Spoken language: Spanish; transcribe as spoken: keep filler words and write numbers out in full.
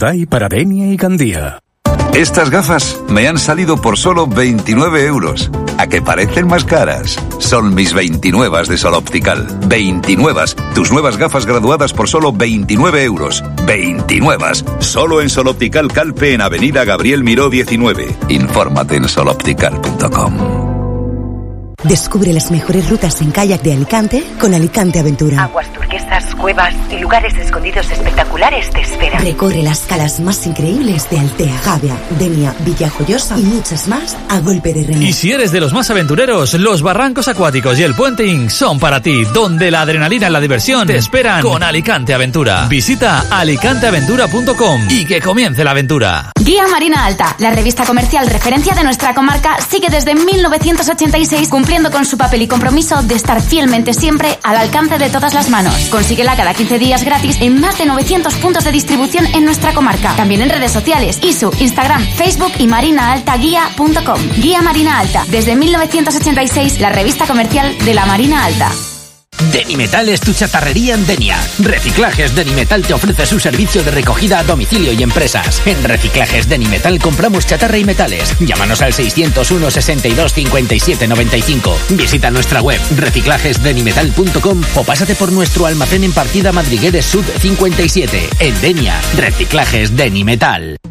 Hyundai para Denia y Gandía. Estas gafas me han salido por solo veintinueve euros. ¿A que parecen más caras? Son mis veintinuevas de Sol Optical. veintinuevas. Tus nuevas gafas graduadas por solo veintinueve euros. veintinuevas. Solo en Sol Optical Calpe en Avenida Gabriel Miró diecinueve. Infórmate en sol optical punto com. Descubre las mejores rutas en kayak de Alicante con Alicante Aventura. Aguas turquesas, cuevas y lugares escondidos espectaculares te esperan. Recorre las calas más increíbles de Altea, Gavia, Denia, Villajoyosa y muchas más a golpe de remo. Y si eres de los más aventureros, los barrancos acuáticos y el puenting son para ti, donde la adrenalina y la diversión te esperan con Alicante Aventura. Visita alicante aventura punto com y que comience la aventura. Guía Marina Alta, la revista comercial referencia de nuestra comarca, sigue desde mil novecientos ochenta y seis cumpliendo con su papel y compromiso de estar fielmente siempre al alcance de todas las manos. Consíguela cada quince días gratis en más de novecientos puntos de distribución en nuestra comarca. También en redes sociales, I S U, Instagram, Facebook y marina alta guía punto com. Guía Marina Alta, desde mil novecientos ochenta y seis, la revista comercial de la Marina Alta. Denimetal es tu chatarrería en Denia. Reciclajes Denimetal te ofrece su servicio de recogida a domicilio y empresas. En Reciclajes Denimetal compramos chatarra y metales. Llámanos al seiscientos uno, sesenta y dos, cincuenta y siete, noventa y cinco. Visita nuestra web reciclajes denimetal punto com o pásate por nuestro almacén en Partida Madrigueres Sud cincuenta y siete. En Denia, Reciclajes Denimetal.